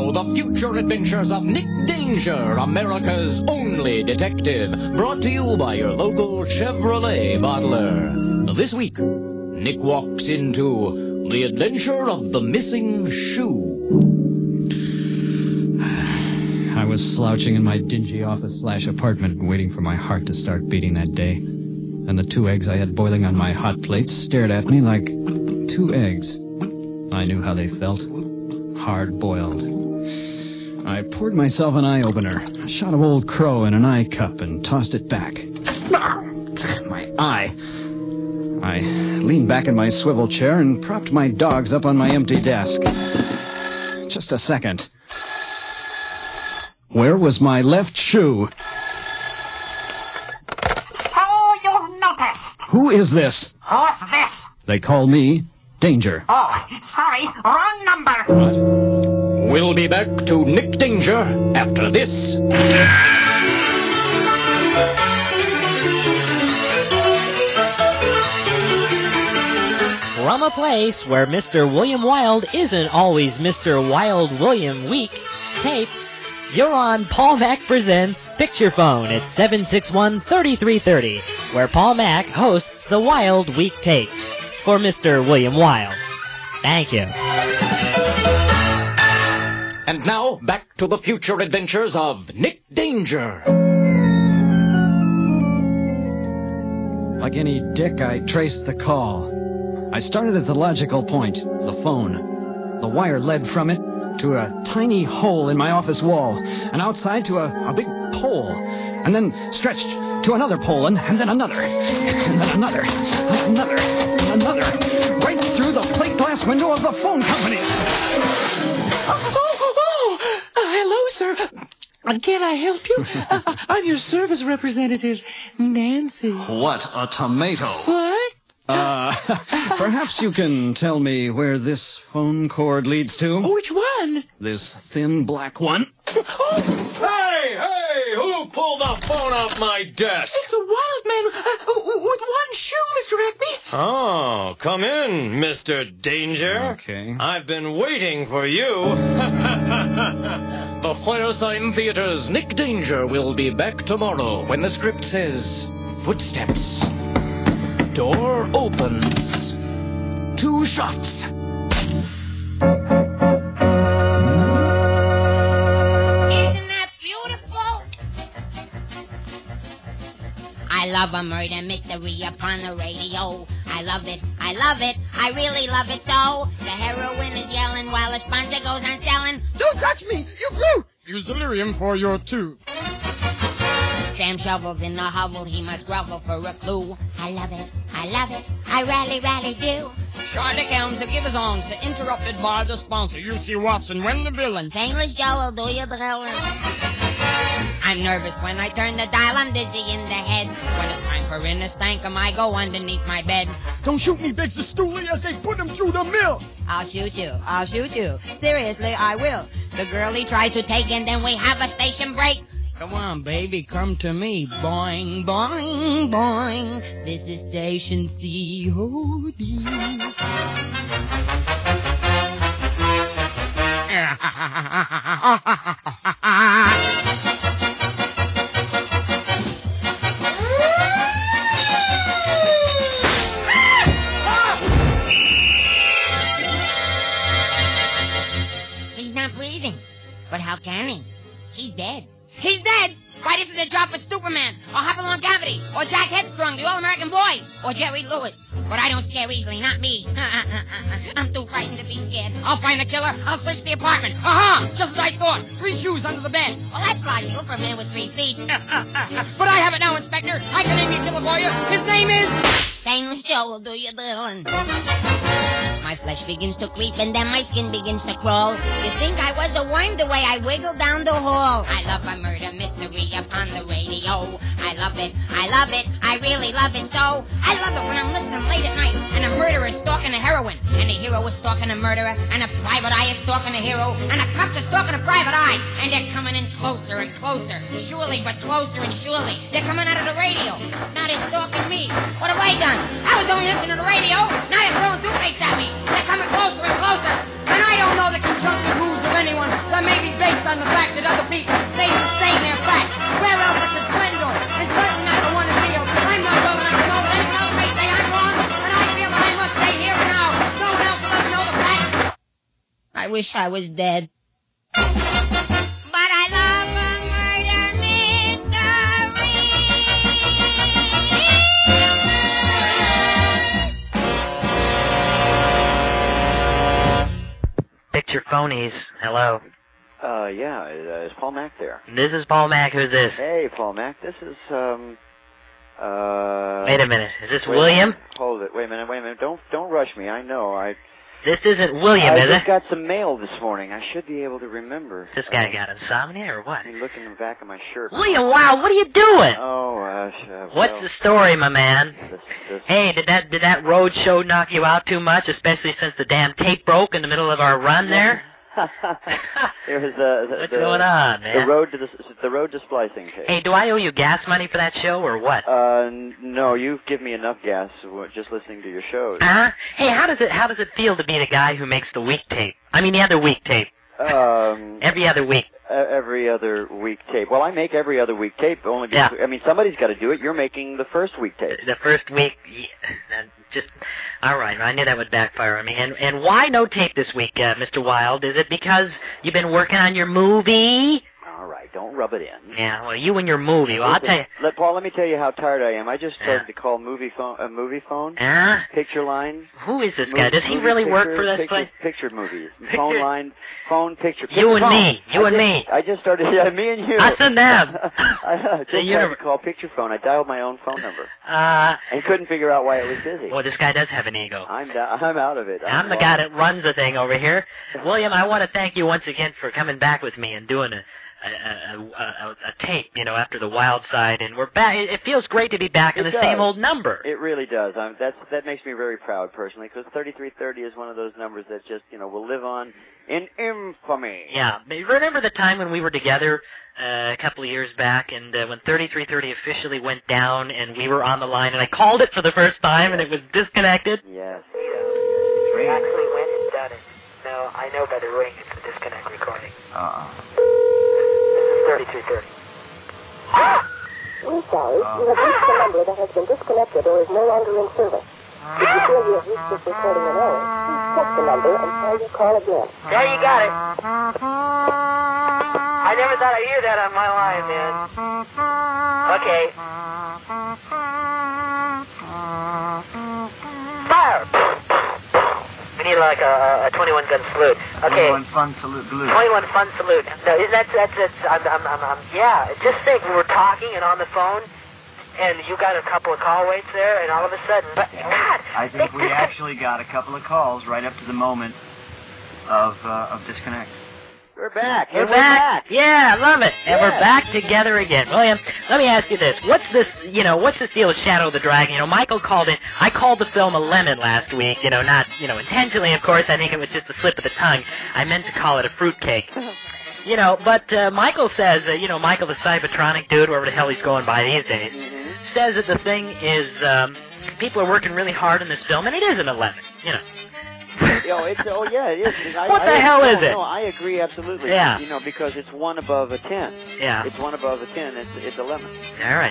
now, the future adventures of Nick Danger, America's only detective, brought to you by your local Chevrolet bottler. This week, Nick walks into the adventure of the missing shoe. I was slouching in my dingy office/apartment, waiting for my heart to start beating that day. And the 2 eggs I had boiling on my hot plate stared at me like 2 eggs. I knew how they felt. Hard-boiled. I poured myself an eye-opener, a shot of Old Crow in an eye cup, and tossed it back. My eye. I leaned back in my swivel chair and propped my dogs up on my empty desk. Just a second. Where was my left shoe? So you've noticed. Who is this? Who's this? They call me Danger. Oh, sorry, wrong number. What? We'll be back to Nick Danger after this. From a place where Mr. William Wilde isn't always Mr. Wild William Week tape, you're on Paul Mac Presents Picture Phone at 761-3330, where Paul Mac hosts the Wild Week tape for Mr. William Wilde. Thank you. And now, back to the future adventures of Nick Danger. Like any dick, I traced the call. I started at the logical point, the phone. The wire led from it to a tiny hole in my office wall, and outside to a big pole, and then stretched to another pole, and then another, and then another, another, another, right through the plate glass window of the phone company. Hello, sir. Can I help you? I'm your service representative, Nancy. What a tomato. What? Perhaps you can tell me where this phone cord leads to? Which one? This thin black one? Hey, who pulled the phone off my desk? It's a wild man with one shoe, Mr. Acme. Oh, come in, Mr. Danger. Okay. I've been waiting for you. The Firesign Theater's Nick Danger will be back tomorrow when the script says, footsteps. Door opens. 2 shots. Isn't that beautiful? I love a murder mystery upon the radio. I love it, I love it, I really love it so. The heroine is yelling while the sponsor goes on selling. Don't touch me, you grew! Use delirium for your tooth. Sam shovels in the hovel, he must grovel for a clue. I love it, I really, really do. Sherlock Holmes will give his answer, interrupted by the sponsor. You see Watson when the villain. Painless Joe will do your drilling. I'm nervous when I turn the dial, I'm dizzy in the head. When it's time for in a stankum, I go underneath my bed. Don't shoot me, Biggs the Stoolie, as they put him through the mill. I'll shoot you. Seriously, I will. The girl he tries to take, and then we have a station break. Come on, baby, come to me. Boing, boing, boing. This is station COD. He's not breathing. But how can he? He's dead. He's dead! Why, this is a job for Superman, or Hopalong Cavity, or Jack Headstrong, the All-American Boy, or Jerry Lewis. But I don't scare easily, not me. I'm too frightened to be scared. I'll find the killer, I'll search the apartment. Aha! Just as I thought, 3 shoes under the bed. Well, that's logical for a man with 3 feet. But I have it now, Inspector. I can name your killer for you. His name is... Painless Joe will do your drilling. My flesh begins to creep and then my skin begins to crawl. You think I was a worm the way I wiggle down the hall. I love a murder mystery upon the radio. I love it, I really love it so. I love it when I'm listening late at night and a murderer is stalking a heroine, and a hero is stalking a murderer, and a private eye is stalking a hero, and a cops are stalking a private eye, and they're coming in closer and closer, surely but closer and surely. They're coming out of the radio. Now they're stalking me. What have I done? I was only listening to the radio. Now they're throwing toothpaste at me. They're coming closer and closer. And I don't know the conjunctive moves of anyone that may be I wish I was dead. But I love a murder mystery. Picture phonies. Hello. Yeah, is Paul Mack there? This is Paul Mack. Who's this? Hey, Paul Mack, this is, Wait a minute. Is this William? Hold it. Wait a minute. Don't rush me. I know. This isn't William, is I it? just got some mail this morning. I should be able to remember. This guy got insomnia or what? Let me look in the back of my shirt. William, wow, what are you doing? Oh, what's the story, my man? Hey, did that road show knock you out too much, especially since the damn tape broke in the middle of our run there? There's what's going on, man? The road to splicing tape. Hey, do I owe you gas money for that show or what? No, you've given me enough gas just listening to your shows. Uh-huh. Hey, how does it feel to be the guy who makes the week tape? I mean, the other week tape. Every other week. Every other week tape. Well, I make every other week tape only because, I mean, somebody's got to do it. You're making the first week tape. The first week, just, all right, I knew that would backfire on me. And why no tape this week, Mr. Wilde? Is it because you've been working on your movie? All right, don't rub it in. Yeah, well, you and your movie. Well, I'll tell you. Paul, let me tell you how tired I am. I just started to call movie phone. Picture line. Who is this guy? Does he really work for this place? Picture movies. Phone line. Phone picture. You and me. You and me. I just started. Yeah, me and you. Us and them. I just started to call picture phone. I dialed my own phone number. And couldn't figure out why it was busy. Well, this guy does have an ego. I'm out of it. I'm the guy that runs the thing over here. William, I want to thank you once again for coming back with me and doing a tape, after the Wild Side, and we're back. It feels great to be back in the same old number. It really does. That makes me very proud personally, because 3330 is one of those numbers that just will live on in infamy. Yeah, remember the time when we were together a couple of years back, and when 3330 officially went down, and we were on the line, and I called it for the first time, and it was disconnected. Yes. We actually went and done it. No, I know by the ring it's a disconnect recording. 3330. We're sorry. You have reached a number that has been disconnected or is no longer in service. If you feel you have reached this recording in error, please check the number and try your call again. There you got it. I never thought I'd hear that on my line, man. Okay. Fire! We need like a 21 gun salute. Okay. 21 fun salute. 21 fun salute. No, that's yeah. Just think, we were talking and on the phone, and you got a couple of call waits there, and all of a sudden, but God, I think we actually got a couple of calls right up to the moment of disconnect. We're back. We're back. Yeah, I love it. And we're back together again. William, let me ask you this. What's this deal with Shadow the Dragon? Michael called it, I called the film a lemon last week, not, intentionally, of course. I think it was just a slip of the tongue. I meant to call it a fruitcake. But Michael says, Michael the Cybertronic dude, wherever the hell he's going by these days, says that the thing is, people are working really hard on this film, and it is an 11, It is. What the hell is it? No, I agree absolutely. Yeah. Because it's one above a 10. Yeah. It's one above a 10. It's 11. All right.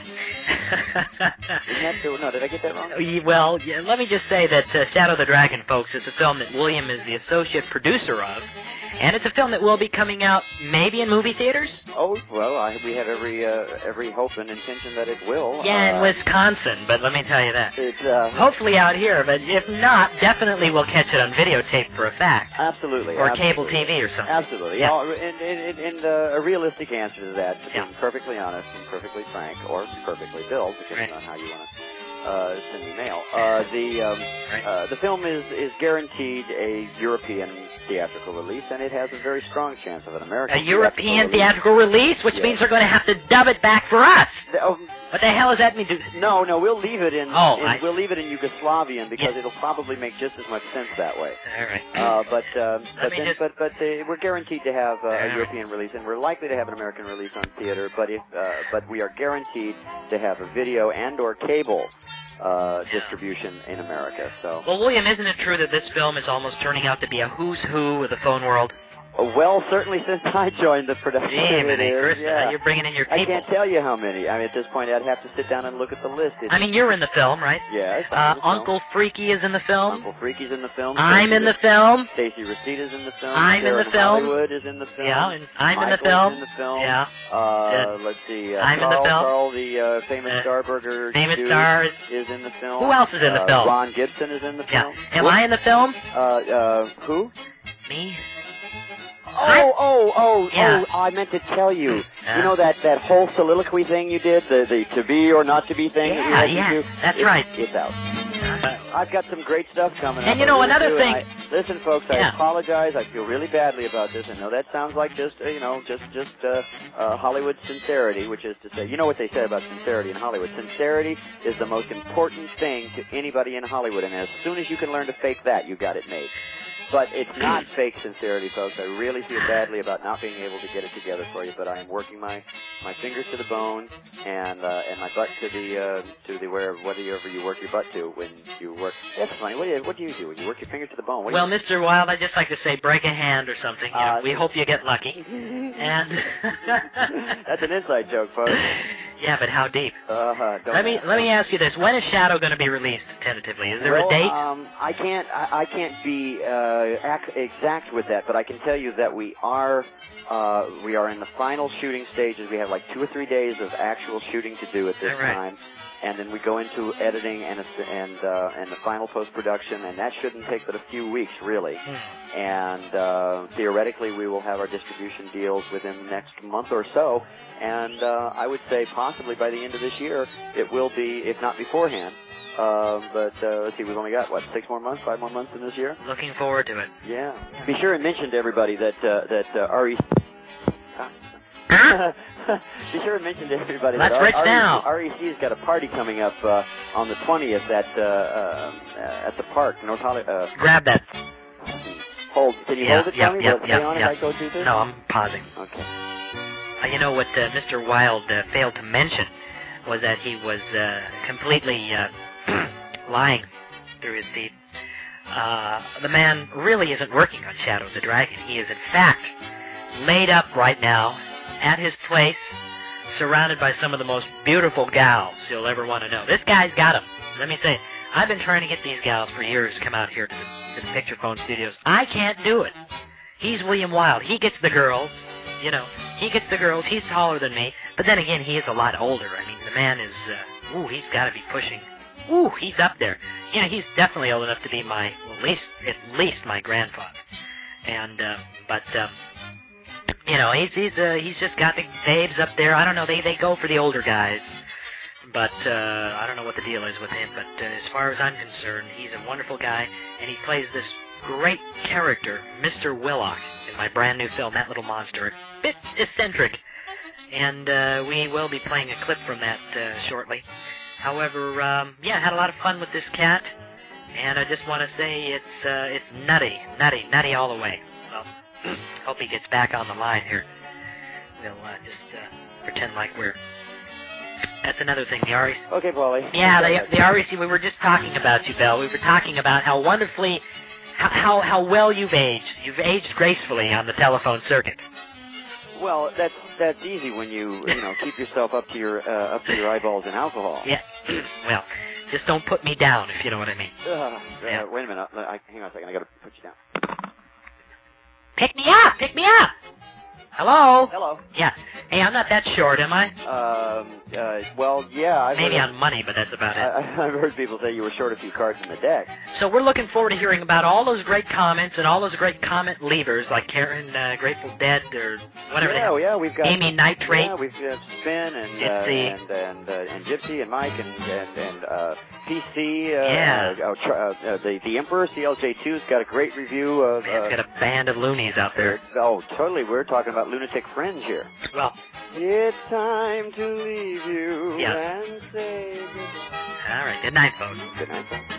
Did I get that wrong? Well, let me just say that Shadow the Dragon, folks, is a film that William is the associate producer of, and it's a film that will be coming out maybe in movie theaters. Oh, well, we have every hope and intention that it will. Yeah, in Wisconsin, but let me tell you that. It's hopefully out here, but if not, definitely we'll catch it on videotape for a fact. Absolutely. Or cable TV or something. Absolutely. Yeah. And a realistic answer to that, to be perfectly honest and perfectly frank, or perfectly billed, depending on how you want to send me mail. The film is guaranteed a European theatrical release, and it has a very strong chance of an American European theatrical release, which means they're going to have to dub it back for us. What the hell does that mean? No, we'll leave it in. We'll leave it in Yugoslavian because it'll probably make just as much sense that way. All right. But we're guaranteed to have a European release, and we're likely to have an American release on theater. But we are guaranteed to have a video and/or cable distribution in America. So. Well, William, isn't it true that this film is almost turning out to be a who's who of the phone world? Well, certainly since I joined the production. You're bringing in your people. I can't tell you how many. I mean, at this point, I'd have to sit down and look at the list. I mean, you're in the film, right? Yes. Uncle Freaky is in the film. Uncle Freaky's in the film. I'm in the film. Stacey Rosita's in the film. I'm in the film. Hollywood is in the film. Yeah, and I'm in the Michael's film. in the film. Yeah. Let's see. I'm in the film. Carl, the famous Starburger famous dude, star is in the film. Who else is in the film? Ron Gibson is in the film. Yeah. Am I in the film? Who? Me. Oh, I meant to tell you. You know that whole soliloquy thing you did, the to be or not to be thing that you had to do? That's right. It's out. I've got some great stuff coming up. And you know, another thing. Listen, folks, I apologize. I feel really badly about this. I know that sounds like just Hollywood sincerity, which is to say, you know what they say about sincerity in Hollywood. Sincerity is the most important thing to anybody in Hollywood, and as soon as you can learn to fake that, you got it made. But it's not fake sincerity, folks. I really feel badly about not being able to get it together for you, but I am working my fingers to the bone and my butt to the whatever you work your butt to when you work. That's funny. What do you do when you work your finger to the bone? Well, Mr. Wilde, I'd just like to say break a hand or something. You know, we hope you get lucky. And that's an inside joke, folks. Yeah, but how deep? Let me ask you this: when is Shadow going to be released tentatively? Is there a date? I can't be exact with that, but I can tell you that we are in the final shooting stages. We have like 2 or 3 days of actual shooting to do at this time, and then we go into editing and the final post-production, and that shouldn't take but a few weeks, really. And theoretically, we will have our distribution deals within the next month or so, and I would say possibly by the end of this year, it will be, if not beforehand. But let's see, we've only got, 5 more months in this year? Looking forward to it. Yeah. Be sure and mention to everybody that REC... Be sure and mention to everybody that REC's got a party coming up on the 20th at the park, North Hollywood. Grab that. Can you hold it, Tony? Stay on as I go through this? No, I'm pausing. Okay. You know what Mr. Wilde failed to mention was that he was completely lying through his teeth. The man really isn't working on Shadow the Dragon. He is, in fact, laid up right now at his place, surrounded by some of the most beautiful gals you'll ever want to know. This guy's got them. Let me say, I've been trying to get these gals for years to come out here to the Picture Phone Studios. I can't do it. He's William Wilde. He gets the girls. You know, he gets the girls. He's taller than me. But then again, he is a lot older. I mean, the man is, he's got to be pushing. He's up there. You know, he's definitely old enough to be at least my grandfather. And, you know, he's just got the babes up there. I don't know, they go for the older guys. But, I don't know what the deal is with him. But, as far as I'm concerned, he's a wonderful guy. And he plays this great character, Mr. Willock, in my brand new film, That Little Monster. A bit eccentric. And we will be playing a clip from that shortly. However, had a lot of fun with this cat. And I just want to say it's nutty all the way. Well, hope he gets back on the line here. We'll just pretend like we're... That's another thing, the REC... Okay, Paulie. Yeah, the REC, we were just talking about you, Bill. We were talking about how wonderfully... How well you've aged. You've aged gracefully on the telephone circuit. Well, that's easy when you keep yourself up to your eyeballs in alcohol. Yeah. Well, just don't put me down, if you know what I mean. Wait a minute. Hang on a second. I got to put you down. Pick me up! Pick me up! Hello? Hello. Yeah. Hey, I'm not that short, am I? Well, yeah. Maybe on money, but that's about it. I've heard people say you were short a few cards in the deck. So we're looking forward to hearing about all those great comments and all those great comment leavers like Karen, Grateful Dead, or whatever. Yeah, we've got Amy Nitrate. Yeah, we've got Spin and Gypsy and Gypsy and Mike and PC. The Emperor CLJ2's got a great review of. It's got a band of loonies out there. Oh, totally. We're talking about Lunatic Fringe here. Well, it's time to leave you and say goodbye. All right. Good night, folks. Good night, folks.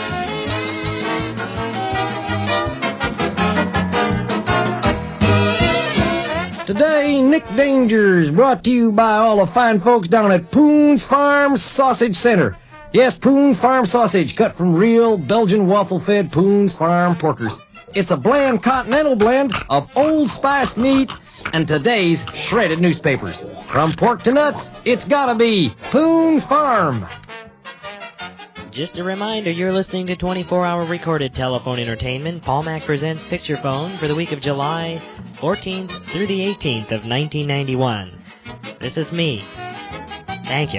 Today, Nick Danger is brought to you by all the fine folks down at Poon's Farm Sausage Center. Yes, Poon Farm Sausage, cut from real Belgian waffle-fed Poon's Farm porkers. It's a bland continental blend of old spiced meat and today's shredded newspapers. From pork to nuts, it's gotta be Poone's Farm. Just a reminder, you're listening to 24-hour recorded telephone entertainment. Paul Mac Presents Picture Phone for the week of July 14th through the 18th of 1991. This is me. Thank you.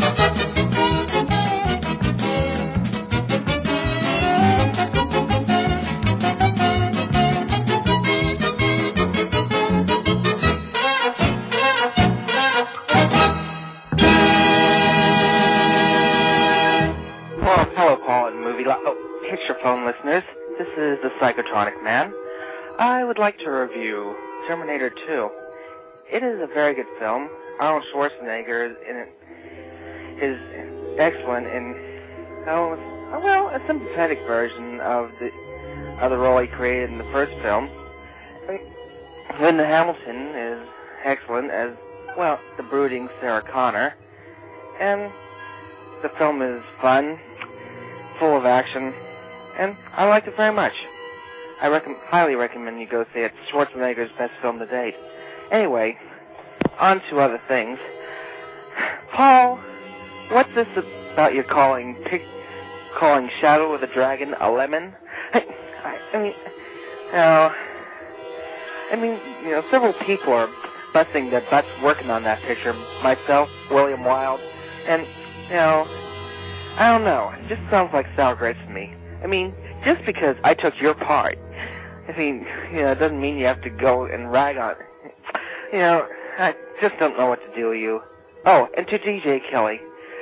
Picture Phone listeners, this is the Psychotronic Man. I would like to review Terminator 2. It is a very good film. Arnold Schwarzenegger is excellent in, a sympathetic version of the role he created in the first film. Linda Hamilton is excellent as, the brooding Sarah Connor. And the film is fun, full of action, and I liked it very much. I highly recommend you go see it. It's Schwarzenegger's best film to date. Anyway, on to other things. Paul, what's this about you calling Shadow of the Dragon a lemon? Several people are busting their butts working on that picture. Myself, William Wilde, and, I don't know. It just sounds like sour grapes to me. Just because I took your part, it doesn't mean you have to go and rag on it. I just don't know what to do with you. Oh, and to DJ Kelly,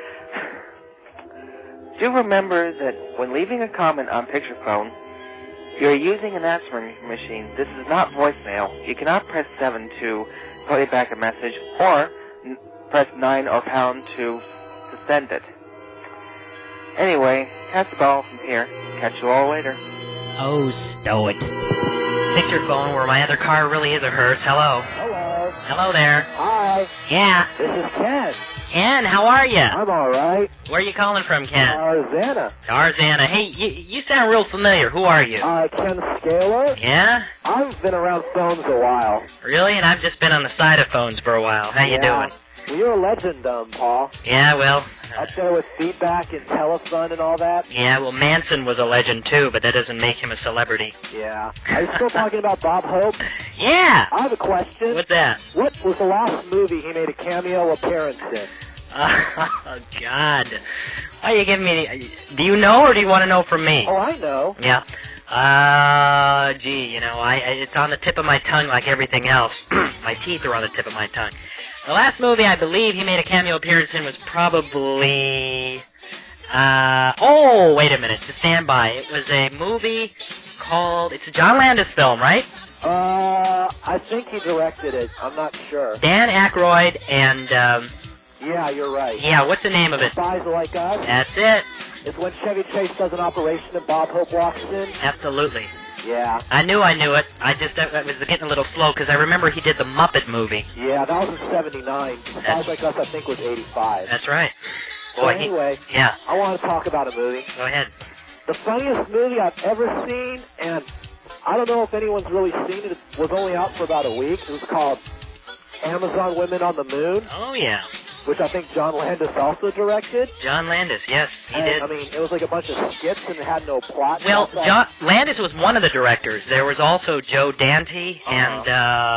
do remember that when leaving a comment on Picture Phone, you're using an answering machine. This is not voicemail. You cannot press 7 to play back a message, or press 9 or pound to send it. Anyway, pass the ball from here. Catch you all later. Oh, stow it. Picture Phone, where my other car really is a hearse. Hello. Hello. Hello there. Hi. Yeah. This is Ken. Ken, how are you? I'm all right. Where are you calling from, Ken? Tarzana. Hey, you sound real familiar. Who are you? Ken Scaler. Yeah? I've been around phones a while. Really? And I've just been on the side of phones for a while. How you doing? Well, you're a legend, Paul. Yeah, well... Up there with feedback and telefon and all that. Yeah, well, Manson was a legend, too, but that doesn't make him a celebrity. Yeah. Are you still talking about Bob Hope? Yeah! I have a question. What's that? What was the last movie he made a cameo appearance in? Oh, God. Why are you giving me... Do you know, or do you want to know from me? Oh, I know. Yeah. It's on the tip of my tongue like everything else. My teeth are on the tip of my tongue. The last movie I believe he made a cameo appearance in was probably... wait a minute. Stand by. It was a movie called... It's a John Landis film, right? I think he directed it. I'm not sure. Dan Aykroyd and, Yeah, you're right. Yeah, what's the name of it? Spies Like Us. That's it. It's when Chevy Chase does an operation and Bob Hope walks in. Absolutely. Yeah. I knew it. I was getting a little slow because I remember he did the Muppet movie. Yeah, that was in 79. Spies Like Us, I think, was 85. That's right. So anyway, yeah. I want to talk about a movie. Go ahead. The funniest movie I've ever seen, and I don't know if anyone's really seen it. It was only out for about a week. It was called Amazon Women on the Moon. Oh, yeah. Which I think John Landis also directed. John Landis, yes, he did. It was like a bunch of skits and it had no plot. Well, Landis was one of the directors. There was also Joe Dante and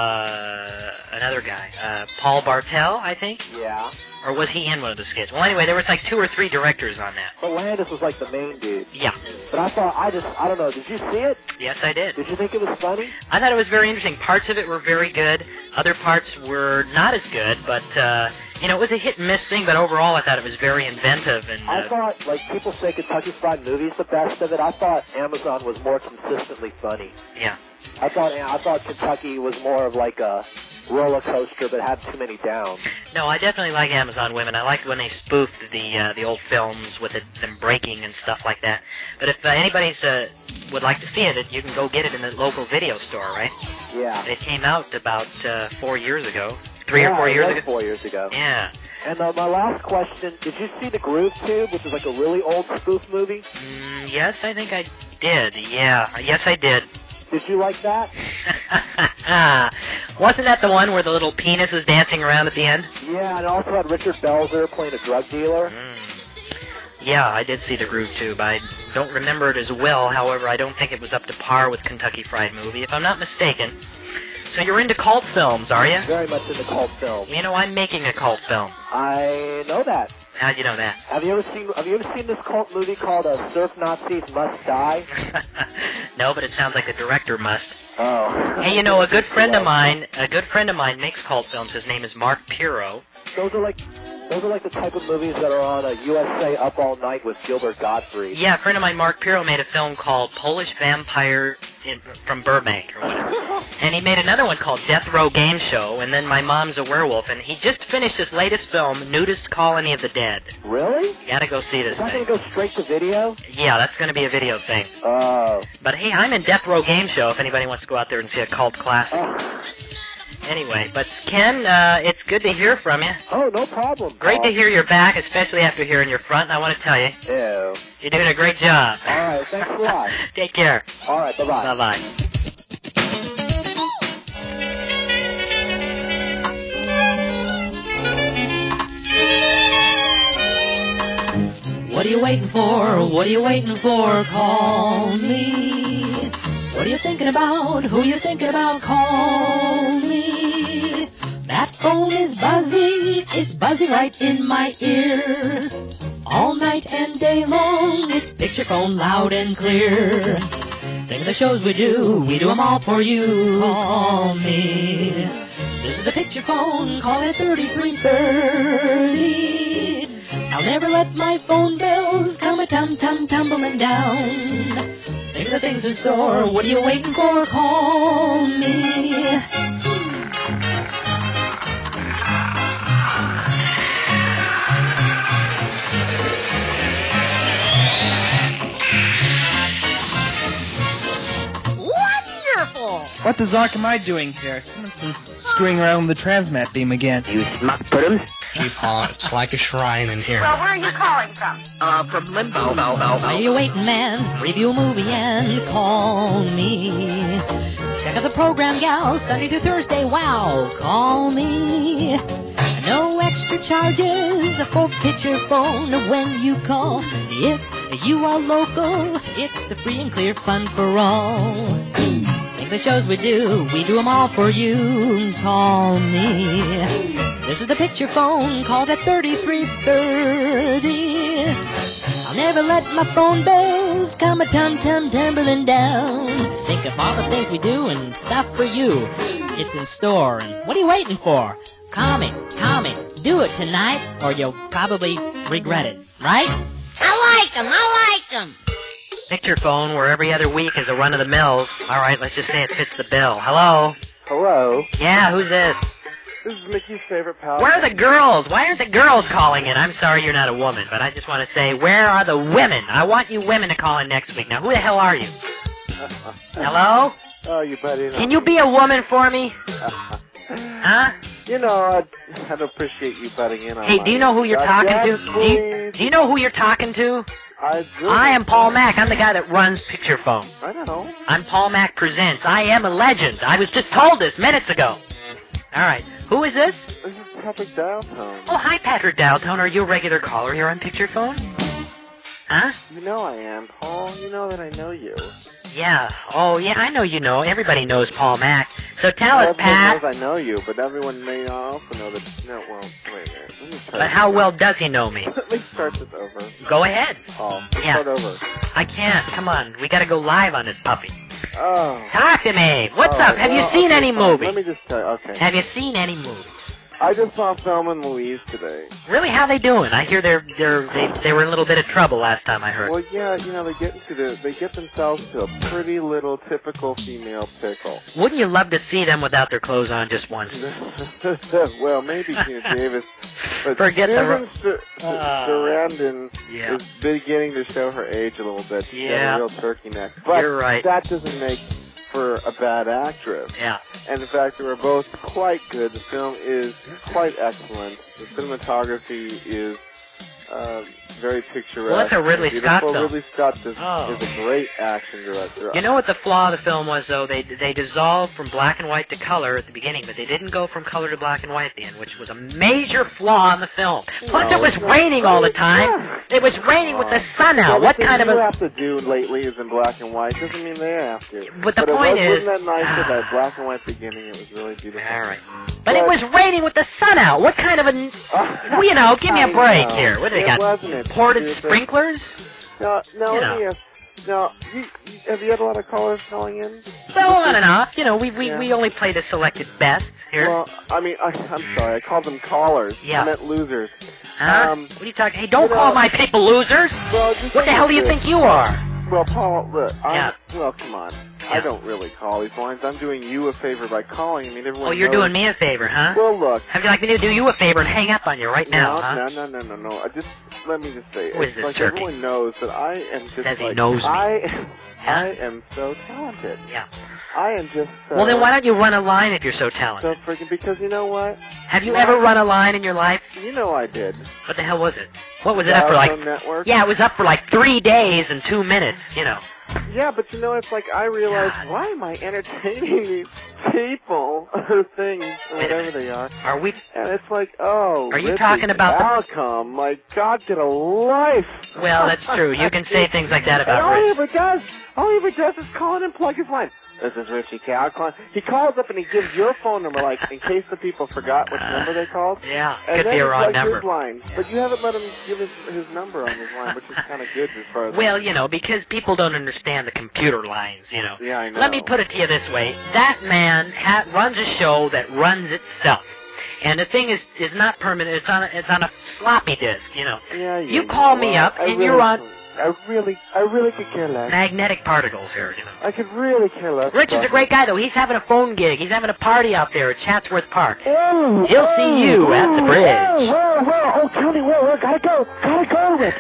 another guy, Paul Bartel, I think. Yeah. Or was he in one of the skits? Well, anyway, there was like 2 or 3 directors on that. But Landis was like the main dude. Yeah. But I thought, I don't know, did you see it? Yes, I did. Did you think it was funny? I thought it was very interesting. Parts of it were very good. Other parts were not as good, but, it was a hit-and-miss thing, but overall I thought it was very inventive. And I thought, people say Kentucky Fried Movie's the best of it. I thought Amazon was more consistently funny. Yeah. I thought Kentucky was more of like a roller coaster, but had too many downs. No, I definitely like Amazon Women. I liked when they spoofed the old films with them breaking and stuff like that. But if anybody's would like to see it, you can go get it in the local video store, right? Yeah. It came out about 4 years ago. 3 or 4 years ago? 4 years ago. Yeah. And my last question, did you see The Groove Tube, which is like a really old spoof movie? Yes, I think I did. Yeah. Yes, I did. Did you like that? Wasn't that the one where the little penis was dancing around at the end? Yeah, and it also had Richard Belzer playing a drug dealer. Yeah, I did see The Groove too, but I don't remember it as well. However, I don't think it was up to par with Kentucky Fried Movie, if I'm not mistaken. So you're into cult films, are you? Very much into cult films. You know, I'm making a cult film. I know that. How'd you know that? Have you ever seen this cult movie called Surf Nazis Must Die? No, but it sounds like the director must. Oh. Hey, you know, a good friend of mine makes cult films. His name is Mark Pirro. Those are like the type of movies that are on USA Up All Night with Gilbert Gottfried. Yeah, a friend of mine, Mark Pirro, made a film called Polish Vampire from Burbank or whatever. And he made another one called Death Row Game Show, and then My Mom's a Werewolf. And he just finished his latest film, Nudist Colony of the Dead. Really? You gotta go see this Is that thing. going to go straight to video? Yeah, that's gonna be a video thing. Oh. But hey, I'm in Death Row Game Show if anybody wants to go out there and see a cult classic. Anyway, but Ken, it's good to hear from you. Oh, no problem. Great to hear you're back, especially after hearing your front. And I want to tell you, you're doing a great job. All right, thanks a lot. Take care. All right, bye-bye. Bye-bye. What are you waiting for? What are you waiting for? Call me. What are you thinking about? Who are you thinking about? Call me. That phone is buzzing. It's buzzing right in my ear. All night and day long, it's picture phone loud and clear. Think of the shows we do them all for you. Call me. This is the picture phone, call it 3330. I'll never let my phone bills come tumbling down. Think of the things in store, what are you waiting for? Call me. Wonderful! What the zark am I doing here? Someone's been screwing around with the transmat theme again. You smuck puddums? Paul, it's like a shrine in here. Well, where are you calling from? From Limbo. While you're waiting, man, review a movie and call me. Check out the program, gal, Sunday through Thursday, wow, call me. No extra charges for picture phone when you call. If you are local, it's a free and clear fun for all. Think the shows we do them all for you, call me. This is the picture phone, called at 3330. I'll never let my phone bills come tumbling down. Think of all the things we do and stuff for you. It's in store, and what are you waiting for? Call me, do it tonight, or you'll probably regret it, right? I like them. Picture phone, where every other week is a run of the mills. All right, let's just say it fits the bill. Hello? Hello? Yeah, who's this? This is Mickey's favorite pal. Where are the girls? Why aren't the girls calling in? I'm sorry you're not a woman, but I just want to say, where are the women? I want you women to call in next week. Now, who the hell are you? Hello? Oh, you buddy. Can you be a woman for me? Huh? You know, I'd appreciate you butting in on Hey, do you know who you're talking Yes, to? Do you know who you're talking to? I do. I am Paul Mack. I'm the guy that runs Picture Phone. I know. I'm Paul Mack Presents. I am a legend. I was just told this minutes ago. All right. Who is this? This is Patrick Downtown. Oh, hi, Patrick Downtown. Are you a regular caller here on Picture Phone? Huh? You know I am, Paul. You know that I know you. Yeah. Oh, yeah, I know you know. Everybody knows Paul Mack. So tell us, Pat. Everyone knows I know you, but everyone may not also know that... No, well, wait a minute. Let me start. But how well does he know me? Let me start this over. Go ahead. Paul, Yeah. start over. I can't. Come on. We gotta go live on this puppy. Oh. Talk to me. What's All up? right, Have you well, seen okay, any fine. movies? Let me just tell you, okay. Have you seen any movies? I just saw Thelma and Louise today. Really? How they doing? I hear they were in a little bit of trouble last time I heard. Well, yeah, you know, they get themselves to a pretty little typical female pickle. Wouldn't you love to see them without their clothes on just once? Well, maybe Tina Davis. But Forget the... Susan Sarandon is beginning to show her age a little bit. She's got a real turkey neck. But You're right. that doesn't make for a bad actress. Yeah. And in fact, they were both quite good. The film is quite excellent. The cinematography is very picturesque. Well, that's a Ridley Scott film. film. Ridley Scott is a great action director. You know what the flaw of the film was, though? They dissolved from black and white to color at the beginning, but they didn't go from color to black and white at the end, which was a major flaw in the film. Plus, it was raining all the time. It was raining with the sun out. What kind of you have to do lately is in black and white. Doesn't mean they have to. But the point is, wasn't that nice with that black and white beginning? It was really beautiful. All right. But it was raining with the sun out. What kind of a... you know, give me a break here. What do they got? Ported sprinklers? No, have you had a lot of callers calling in? Well, on and off. You know, we only play the selected best here. Well, I mean, I'm sorry. I called them callers. Yeah. I meant losers. Huh? What are you talking... Hey, don't call my people losers. Well, what the hell do you think you are? Well, Paul, look, well, come on. I don't really call these lines. I'm doing you a favor by calling. I mean, everyone you're knows. doing me a favor, huh? Well, look. How'd you like me to do you a favor and hang up on you right now, huh? No. Let me just say, Who is this like turkey? Everyone knows that I am just Says he like, knows me. I am so talented. Yeah. I am just so... Well, then why don't you run a line if you're so talented? So freaking... Because you know what? Have you ever run a line in your life? You know I did. What the hell was it? What was it up for, like... Network? Yeah, it was up for like 3 days and 2 minutes, you know. Yeah, but you know, it's like I realized, why am I entertaining these people or things or whatever they are? Are we? And it's like, oh, are you talking about Malcolm? My God, get a life. Well, that's true. You can say things like that about all Rich. All he ever does is call in and plug his line. This is Richie K. He calls up and he gives your phone number, like, in case the people forgot which number they called. Yeah, and could be a wrong number. His line. But you haven't let him give his number on his line, which is kind of good as far as... Well, you know, because people don't understand the computer lines, you know. Yeah, I know. Let me put it to you this way. That man runs a show that runs itself. And the thing is not permanent. It's on a floppy disk, you know. Yeah, you call me up and you're on... I really could care less. Magnetic particles here, you know. I could really care less. Rich is a great guy, though. He's having a phone gig. He's having a party out there at Chatsworth Park. He'll see you at the bridge. Oh, Tony, gotta go, Rich.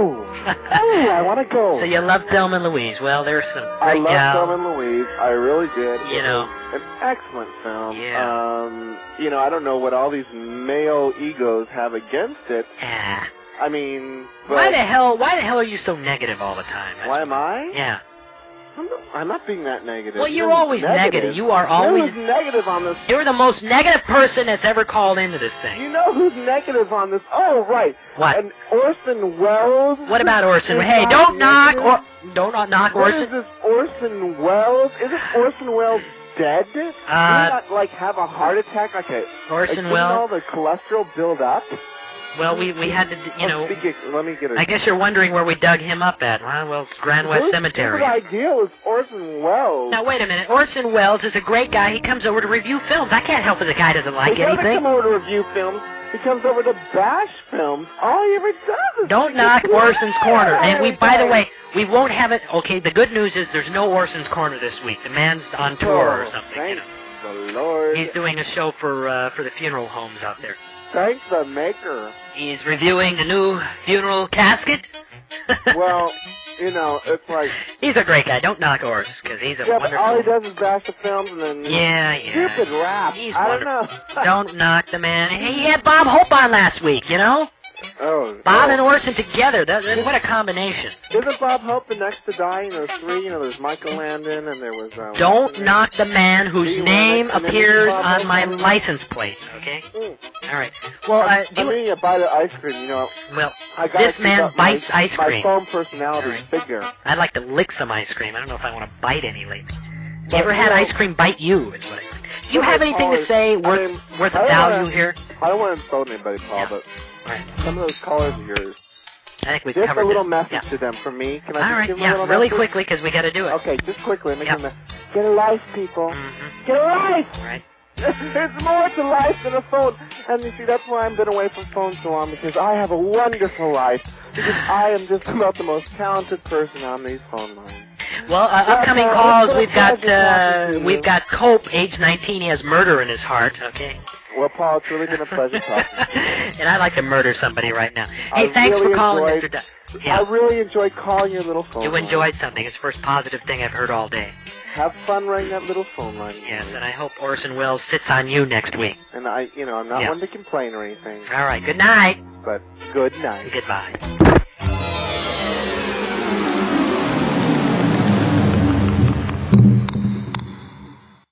I want to go. So you love Thelma and Louise. Well, there's some I great love Thelma and Louise. I really did. You know. An excellent film. Yeah. You know, I don't know what all these male egos have against it. Yeah. I mean, but why the hell are you so negative all the time? Why am I? Yeah. I'm not being that negative. Well, you're always negative. You are always negative on this. You're the most negative person that's ever called into this thing. You know who's negative on this? Oh, right. What? And Orson Welles. What about Orson? Hey, don't knock What Orson. is this Orson Welles? Isn't Orson Welles dead? Did he not, like, have a heart attack? Okay. Orson Welles. Welles. all the cholesterol build up? Well, we had to, you know... Let me get it. I guess you're wondering where we dug him up at. Well, it's Grand West Cemetery. What idea was Orson Welles? Now, wait a minute. Orson Welles is a great guy. He comes over to review films. I can't help it. The guy doesn't like anything. He doesn't come over to review films. He comes over to bash films. All he ever does is... Don't knock Orson's Corner. And by the way, we won't have it... Okay, the good news is there's no Orson's Corner this week. The man's on tour or something, you know. The Lord. He's doing a show for the funeral homes out there. Thank the maker. He's reviewing the new funeral casket. Well, you know, it's like... He's a great guy. Don't knock Ors, because he's a wonderful... But all he does is bash the films and then... Yeah. Stupid rap. He's I wonderful. don't know. Don't knock the man. Hey, he had Bob Hope on last week, you know? Oh. Bob and Orson together. What a combination. Isn't Bob Hope the next to die? You know, there's three. You know, there's Michael Landon and there was... Don't knock the man whose name appears on my license plate, okay? All right. Well, I'm eating a bite of ice cream, you know. Well, this man bites ice cream. My foam personality figure. I'd like to lick some ice cream. I don't know if I want to bite any lately. You ever had ice cream bite you, is what I think. Do you have anything to say worth of value here? I don't want to insult anybody, Paul, but some of those callers of yours... I think we've just covered a little this. message to them from me. Can I just give them a little really message? quickly, because we got to do it. Okay, just quickly. Get a life, people. Get a life! Right. There's more to life than a phone. And you see, that's why I've been away from phones so long, because I have a wonderful life. Because I am just about the most talented person on these phone lines. Well, upcoming calls, we've got Cope, age 19. He has murder in his heart, okay? Well, Paul, it's really been a pleasure talking. And I'd like to murder somebody right now. Hey, thanks for calling, Mr. Duck. Yeah. I really enjoyed calling your little phone You line. enjoyed something. It's the first positive thing I've heard all day. Have fun ringing that little phone line. Yes, and I hope Orson Welles sits on you next week. And I'm not one to complain or anything. All right, good night. But good night. Goodbye.